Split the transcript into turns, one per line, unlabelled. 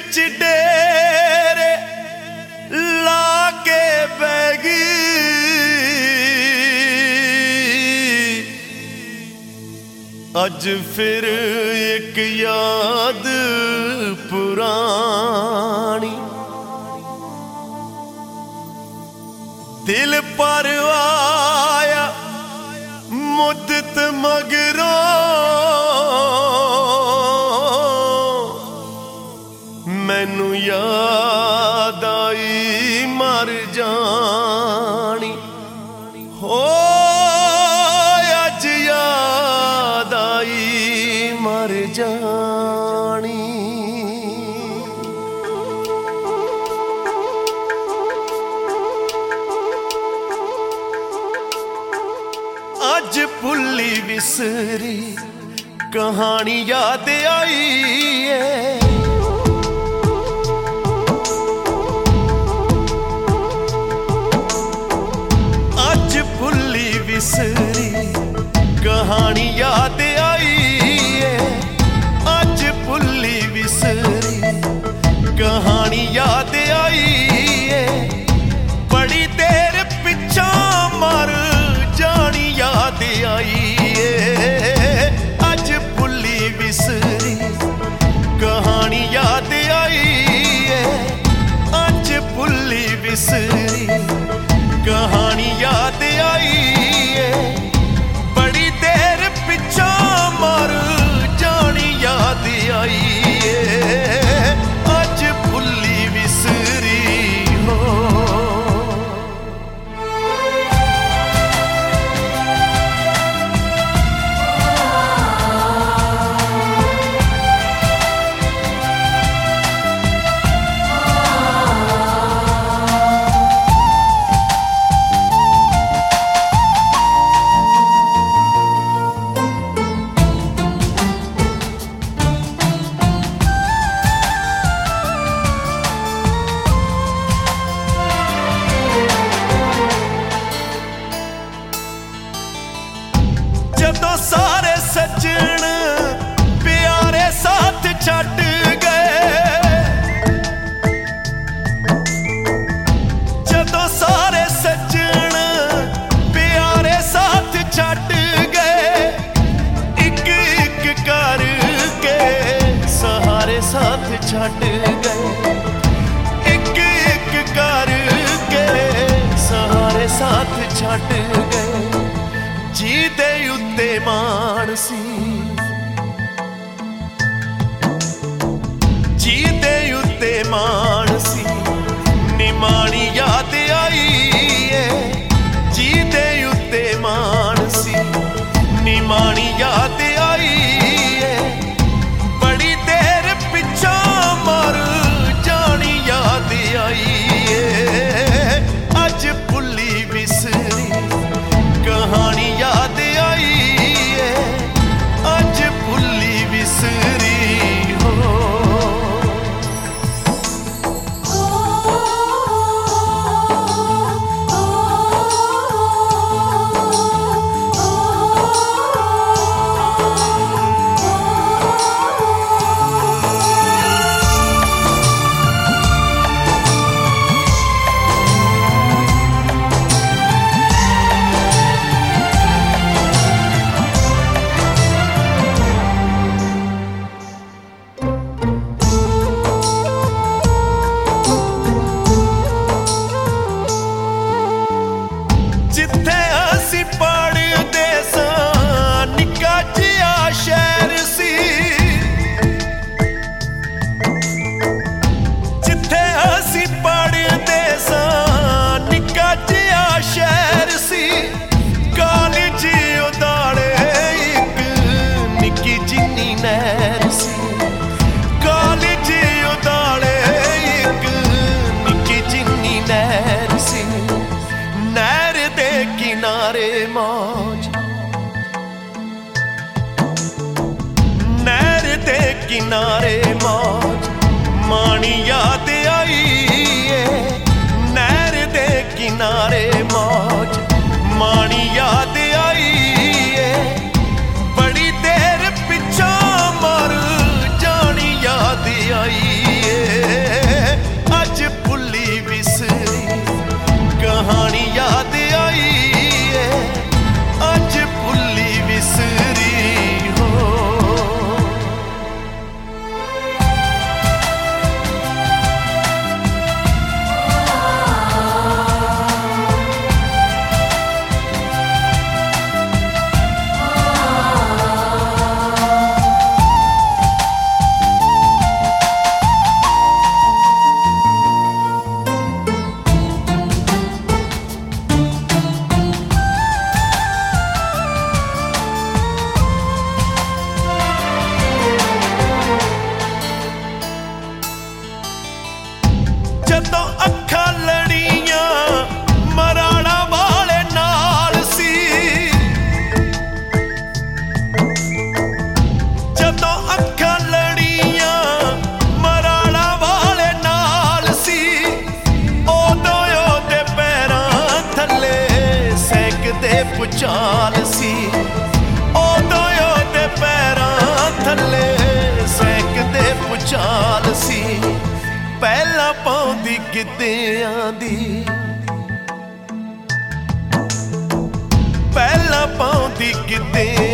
विच डेरे लाके बैगी अज फिर एक याद पुरानी दिल पर आया मुद्दत मगरों मैनू याद आई मर जानी हो अज याद आई मर जानी। अज भुल्ली विसरी कहानी याद आई है विसरी कहानी याद आई है अज भुल्ली विसरी कहानी याद आई है बड़ी देर पिछा मर जानी याद आई है अज भुल्ली विसरी कहानी याद आई है अज भुल्ली विसरी कहानी याद आई बड़ी देर पिछा मर जानी याद आई अज भुल्ली विसरी हो। जदों सारे सज्जन प्यारे साथ छड्ड गए जदों सारे सज्जन प्यारे साथ छड्ड गए एक एक करके सहारे साथ छड्ड गए एक एक करके सहारे साथ छड्ड गए जी दे उत्ते मान सी जी दे उत्ते मान सी निमानी याद आई है जी दे उत्ते मान सी निमानी याद आई है बड़ी देर पिछा मर जानी याद आई है अज भुल्ली विसरी कहानी याद आई है अज भुल्ली विसरी हो। जिथे असी पढ़दे सां निक्का जिहा शहर सी जिथे असी पढ़दे सां निक्का जिहा शहर सी कॉलेज उदाड़े एक निक्की जिन्नी नहर सी कॉलेज उदाड़े एक निक्की जिन्नी नहर सी नहर दे किनारे मौज नहर दे किनारे मौज मानी याद आई है नहर दे किनारे मौज मानी याद आई है बड़ी देर पिछा मर जानी याद आई है ਗਿੱਧਿਆਂ ਦੀ ਪਹਿਲਾਂ ਪਾਉਂਦੀ ਗਿੱਧੇ